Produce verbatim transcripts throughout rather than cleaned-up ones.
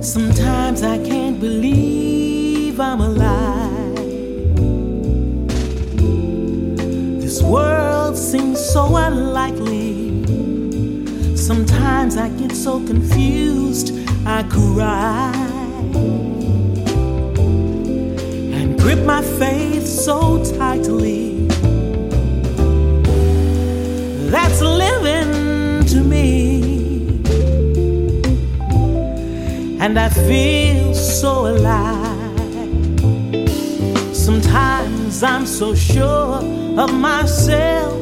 Sometimes I can't believe I'm alive. This world seems so unlikely. Sometimes I get so confused I cry and grip my faith so tightly. That's living to me. And I feel so alive. Sometimes I'm so sure of myself.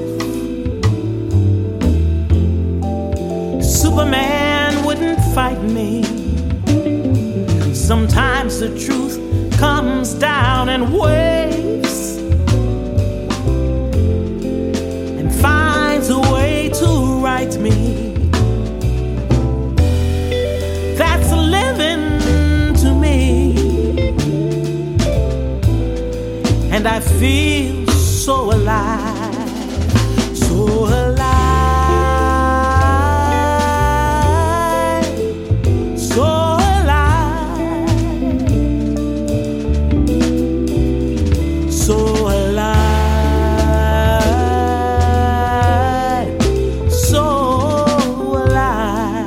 Superman wouldn't fight me. Sometimes the truth comes down in waves and finds a way to right me. That's living to me. And I feel so alive, so alive, so alive, so alive, so alive.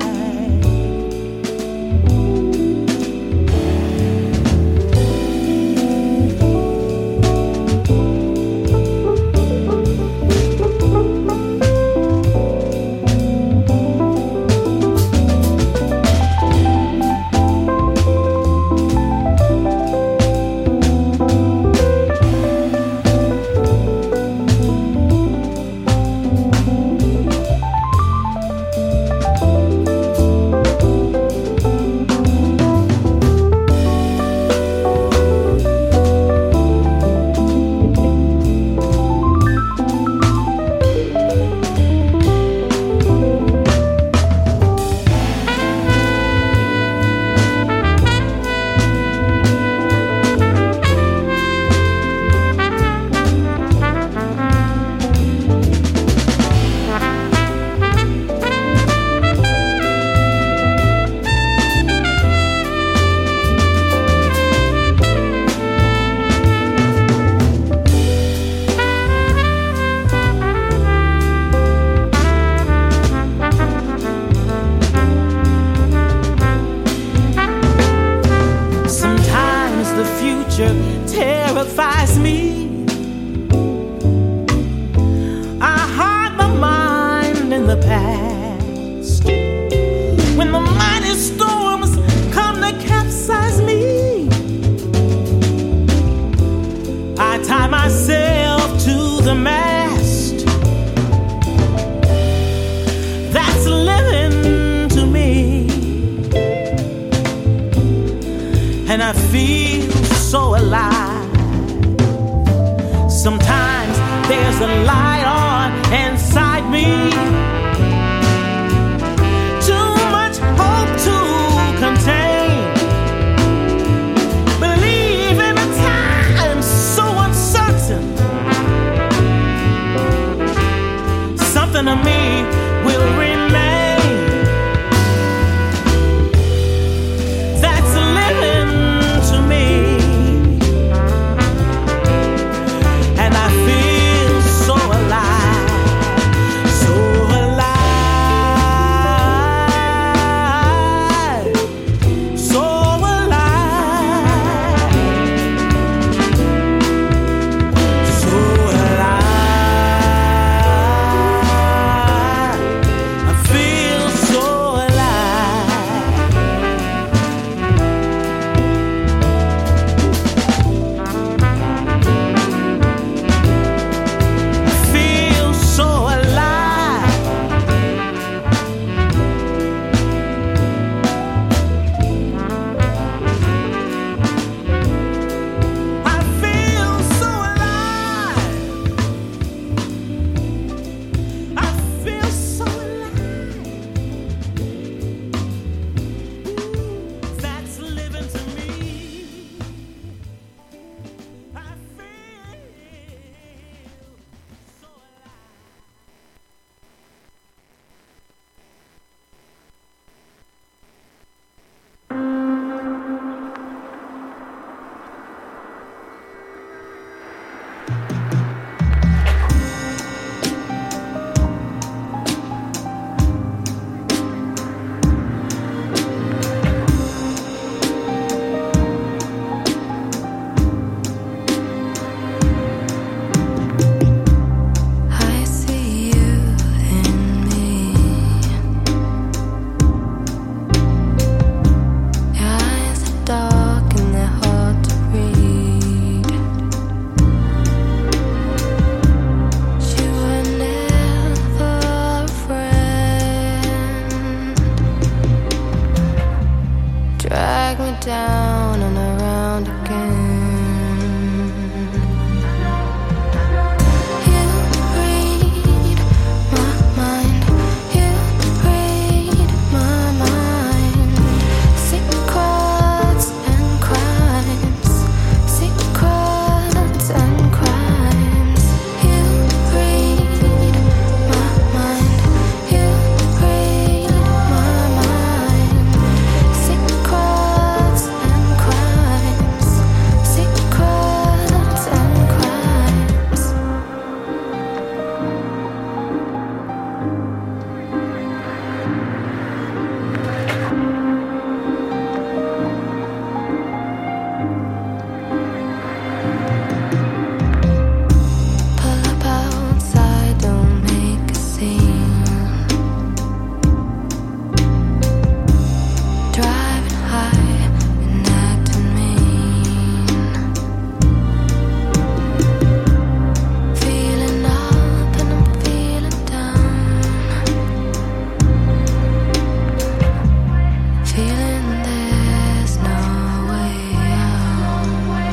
Terrifies me. I hide my mind in the past. When the mighty storms come to capsize me, I tie myself to the mast. That's living to me. And I feel so alive. Sometimes there's a light on inside me. Too much hope to contain. Believe in a time so uncertain. Something of me will remain. That's living to me. And I feel so alive, so down and around again. You read my mind, you read my mind. Secrets and crimes, secrets and crimes. You read my mind, you read my mind. Secrets and crimes, secrets and crimes. Pull up outside, don't make a scene. Driving high and acting mean. Feeling up and I'm feeling down. Feeling there's no way out.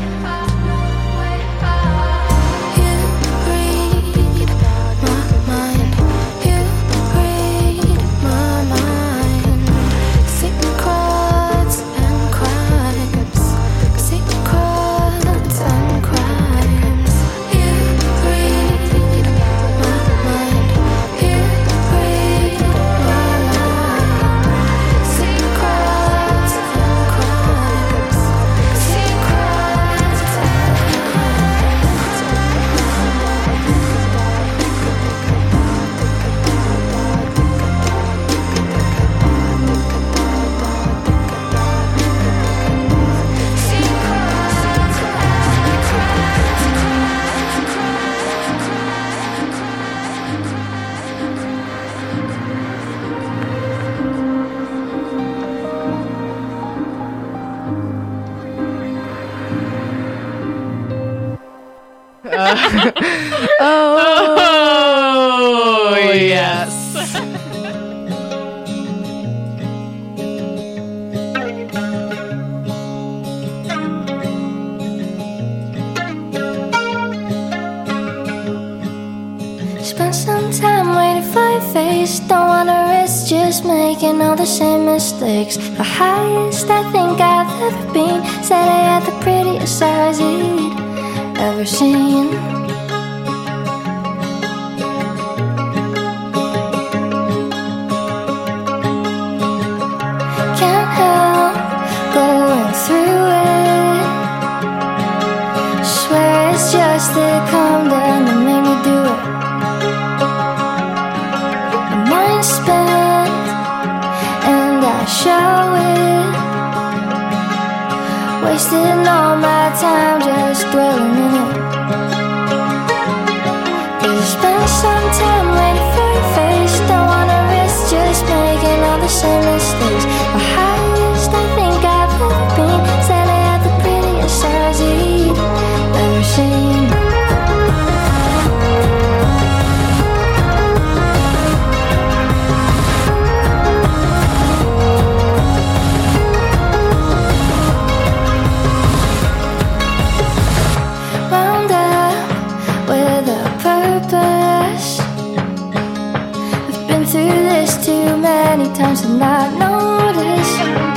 You read my mind, you read my mind. Secrets and crimes, secrets and crimes. You read my mind, you read my mind. Secrets and crimes, secrets and Oh, yes. Spend some time waiting for your face. Don't wanna risk just making all the same mistakes. The highest I think I've ever been. Said I had the prettiest eyes you'd ever seen. Can't help going through it. Swear it's just the calm down that made me do it. My mind's spent and I show it. Wasting all my time just dwelling in it. Did you spend some time waiting for your face? Don't wanna risk just making all the same mistakes. The highest I think I've ever been. Said I had the prettiest eyes you'd ever seen. Wound up with a purpose. I've been through this too many times to not notice.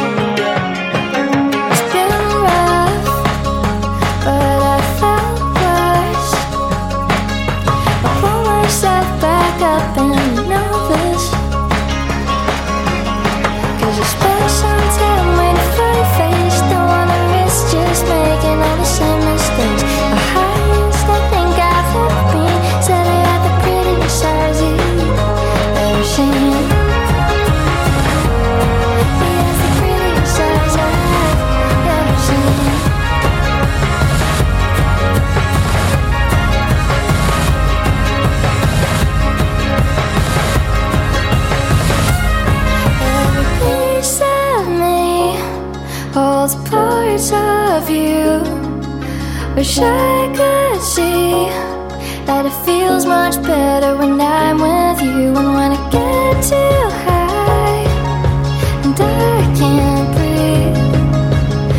It's been rough, but I felt worse. I pull myself back up and you know this. Cause you spent some time waiting for your face. Don't wanna risk just making all the same mistakes. The highest I think I've ever been. Said I had the prettiest eyes you'd ever seen. He has the prettiest eyes I've ever seen. Every piece of me holds parts of you. Wish I could see that it feels much better when I'm with you. And when I get too high and I can't breathe,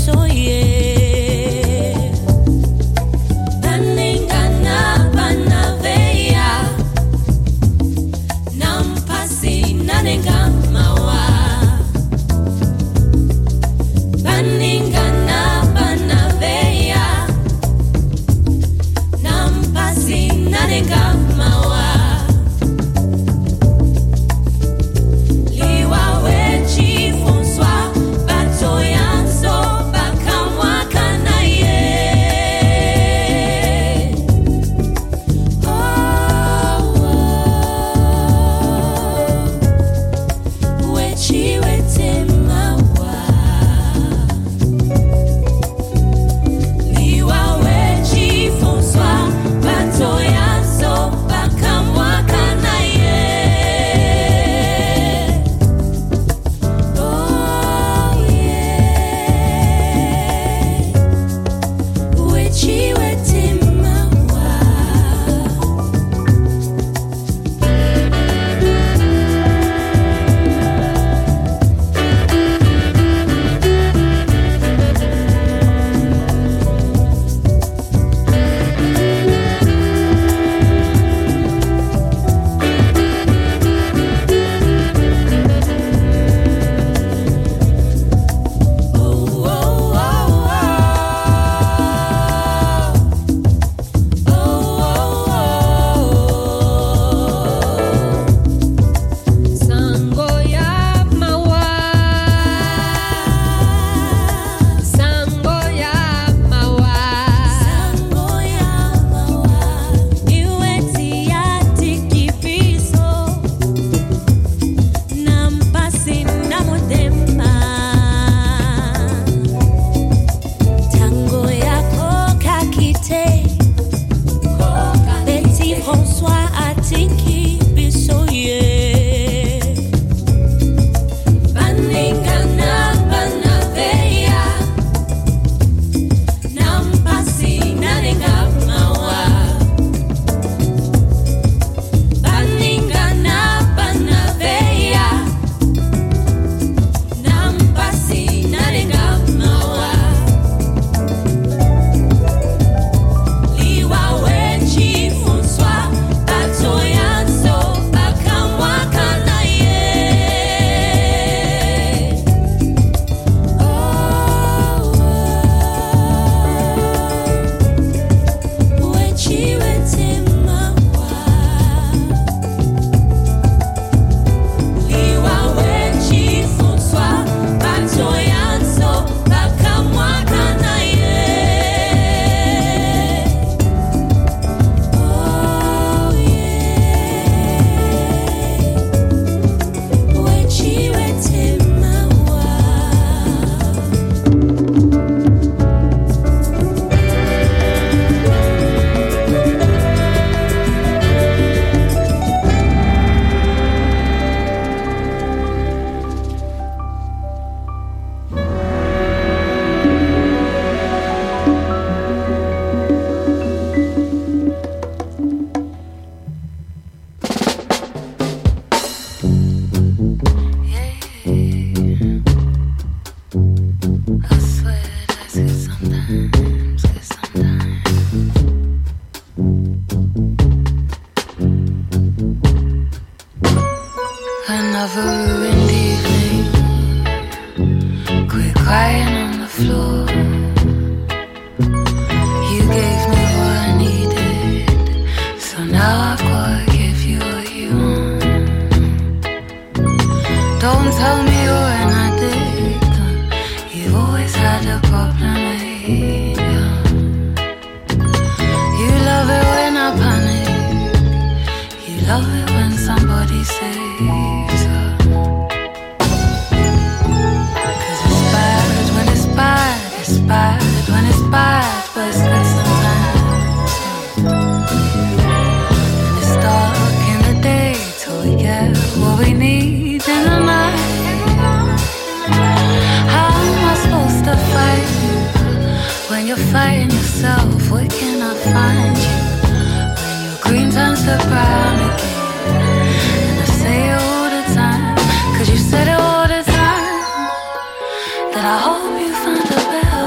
I hope you find a better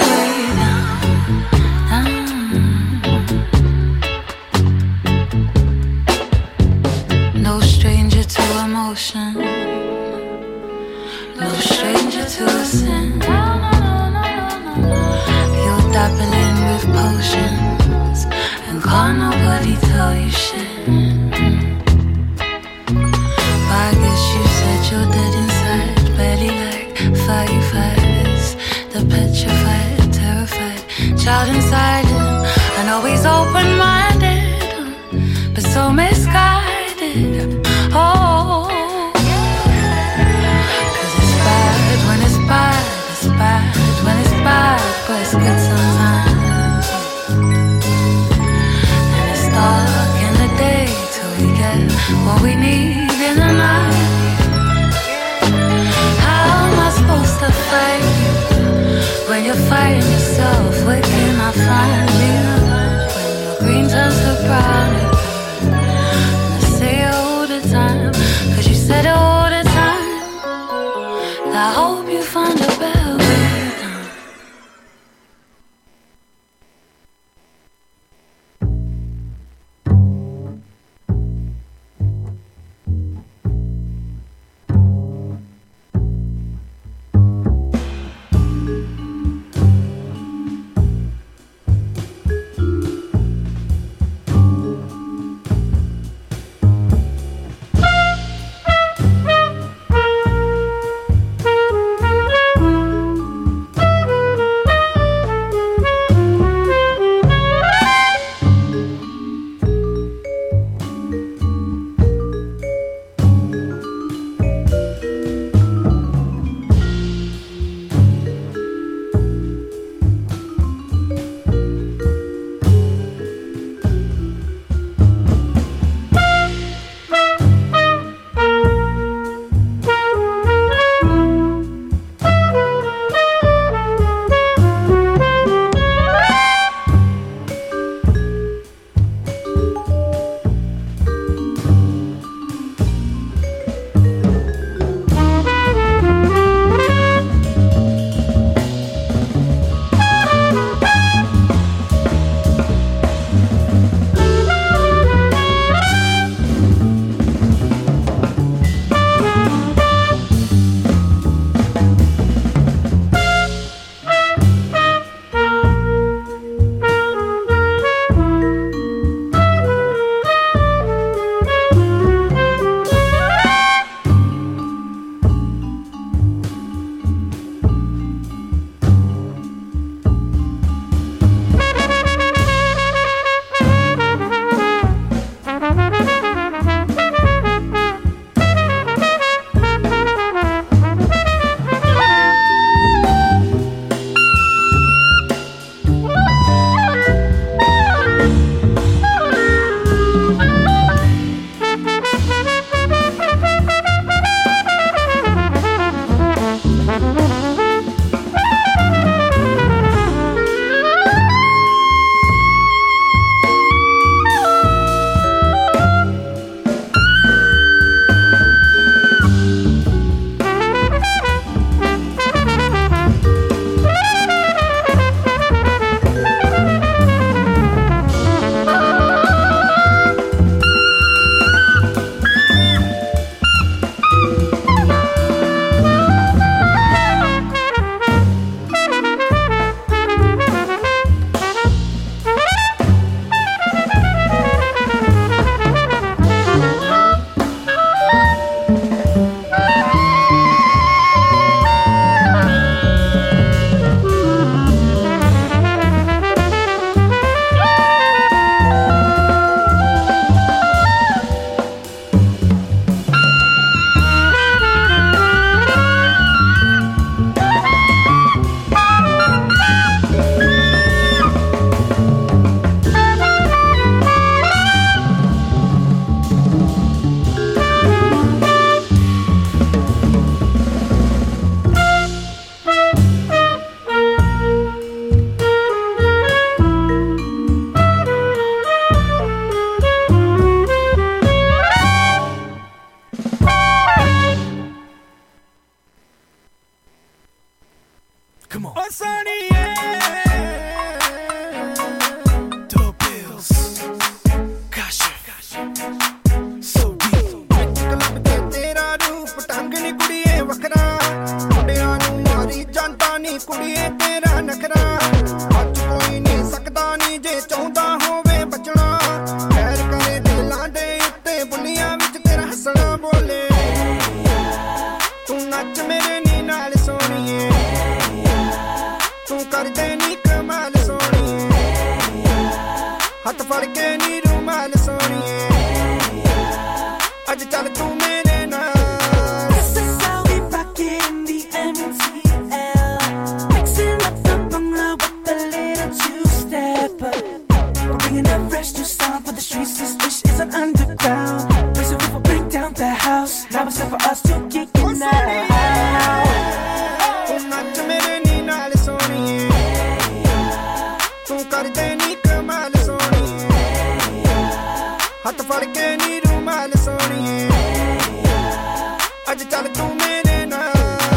I guess you said you're dead inside, barely like firefighters, the petrified, terrified child inside him. I know he's open-minded, but so misguided. Oh, cause it's bad when it's bad, it's bad when it's bad, but it's good sometimes. And it's dark in the day till we get what we need in the night. How am I supposed to fight you when you're fighting yourself? Where can I find you when your green turns to brown again? And I say it all the time, cause you said it all the time, that I hope you find a better way. ਜੇ ਚਾਹੁੰਦਾ ਹੋਵੇ ਬਚਣਾ ਖੈਰ ਕਰੇ ਦਿਲਾਂ ਦੇ ਕਰਦੇ ਨੀ ਕਮਾਲ ਸੋਹਣੀਏ ਹੱਥ ਫੜ ਕੇ ਨੀ ਰੁਮਾਲ ਸੋਹਣੀਏ ਅੱਜ ਚੱਲ ਤੂੰ ਮੇਰੇ ਨਾਲ This is how we rock it in the M T L Mixing up the bungalow with a little two-step We're bringing a fresh new sound for the streets. This dish is an underground Raise the roof, we'll bring down the house. Now it's time for us to kick it now ਤੂੰ ਨੱਚ ਮੇਰੇ ਨੀ ਨਾਲ ਸੋਹਣੀਏ ਤੂੰ ਕਰਦੇ ਨੀ ਕਮਾਲ ਸੋਹਣੀਏ ਹੱਥ ਫੜ ਕੇ ਨੀ ਰੁਮਾਲ ਸੋਹਣੀਏ ਅੱਜ ਚੱਲ ਤੂੰ ਮੇਰੇ ਨਾਲ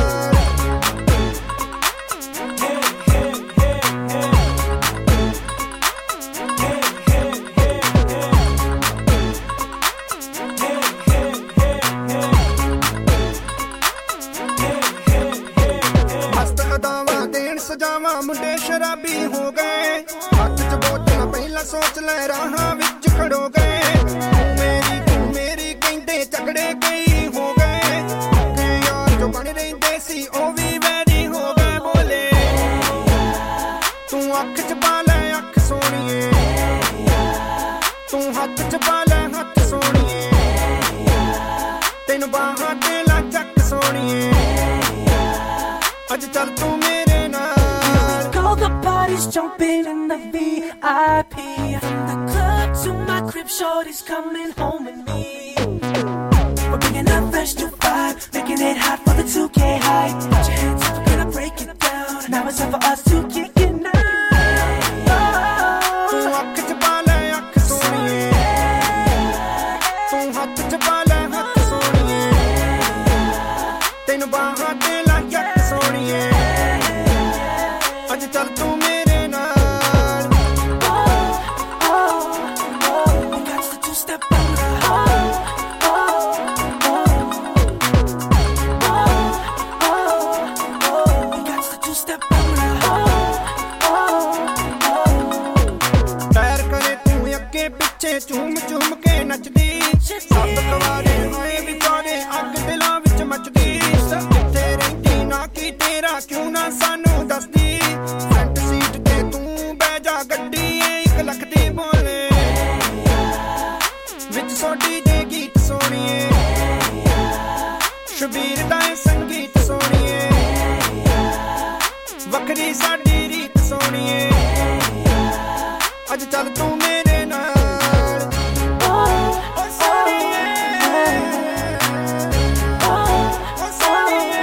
ਸਜਾਵਾਂ ਮੁੰਡੇ ਸ਼ਰਾਬੀ ਹੋ ਗਏ ਹੱਥ ਚ ਬੋਤਲਾਂ ਪਹਿਲਾਂ ਸੋਚ ਲੈ ਰਾਹਾਂ ਵਿੱਚ ਖੜੋ ਗਏ ਤੂੰ ਮੇਰੀ ਤੂੰ ਮੇਰੀ ਕਹਿੰਦੇ ਝਗੜੇ ਕਈ ਹੋ ਗਏ ਕਿ ਯਾਰ ਜੋ ਬਣ ਰਹਿੰਦੇ ਸੀ ਉਹ ਵੀ ਵੈਰੀ ਹੋ ਗਏ ਬੋਲੇ ਤੂੰ ਅੱਖ ਚ ਪਾ ਲੈ ਅੱਖ ਸੋਹਣੀਏ ਤੂੰ ਹੱਥ ਚ ਪਾ ਲੈ ਹੱਥ ਸੋਹਣੀਏ ਤੈਨੂੰ ਬਾਹਾਂ ਤੇ ਲਾ ਚੱਕ ਸੋਹਣੀਏ ਅੱਜ ਚੱਲ ਤੂੰ ਮੇਰੇ ਨਾਲ The party's jumping in the V I P From the club to my crib, shorty's coming home with me We're bringing a fresh new vibe Making it hot for the two K high Put your hands up, we're gonna break it down Now it's time for us to kick it now ਤੂੰ ਅੱਖ ਚ ਪਾ ਲੈ ਅੱਖ ਸੋਹਣੀਏ ਤੂੰ ਹੱਥ ਚ ਪਾ ਲੈ ਹੱਥ ਸੋਹਣੀਏ ਤੈਨੂੰ ਬਾਹਾਂ ਤੇ ਲਾ ਜੱਟ ਸੋਹਣੀਏ ਅੱਜ ਚੱਲ ਤੂੰ ਮੇਰੇ ਨਾਲ We got the two-step booty We got the two-step booty ਪੈਰ ਕਰੇ ਤੂੰ ਅੱਗੇ ਪਿੱਛੇ ਝੂਮ ਝੂਮ ਕੇ ਨੱਚਦੀ ਸਭ ਕਵਾਰੇ ਹੋਏ ਵਿਚਾਰੇ ਅੱਗ ਦਿਲਾਂ ਵਿੱਚ ਮੱਚਦੀ ਕਿੱਥੇ ਰਹਿੰਦੀ ਨਾ ਕੀ ਤੇਰਾ ਕਿਉਂ ਨਾ ਸਾਨੂੰ ਦੱਸਦੀ ਫਰੰਟ ਸੀਟ ਤੇ ਤੂੰ ਬਹਿ ਜਾ ਗੱਡੀ ਏ ਇੱਕ ਲੱਖ ਦੀ ਬੋਲੇ ਵਿੱਚ ਸੋਡੀ ਦੇ ਗੀਤ ਸੋਹਣੀਏ ਸ਼ਬੀਰ ਦਾ ਸੰਗੀਤ ਸੋਹਣੀਏ ਵੱਖਰੀ ਸਾਡੀ ਰੀਤ ਸੋਹਣੀਏ ਅੱਜ ਚੱਲ ਤੂੰ ਮੇਰੇ ਨਾਲ ਓ ਸੋਹਣੀਏ ਓ ਸੋਹਣੀਏ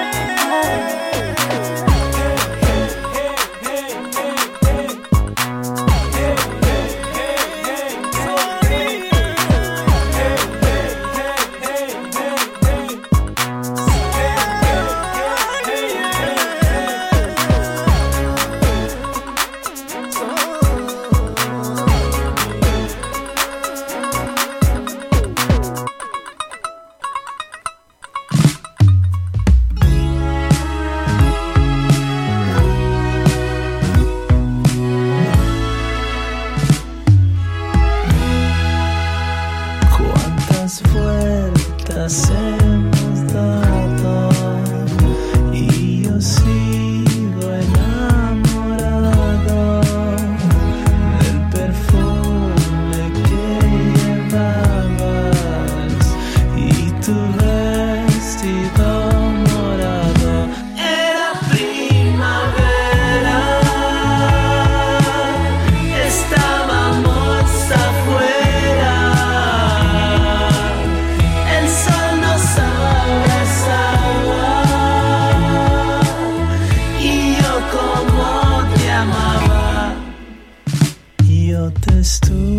Io te sto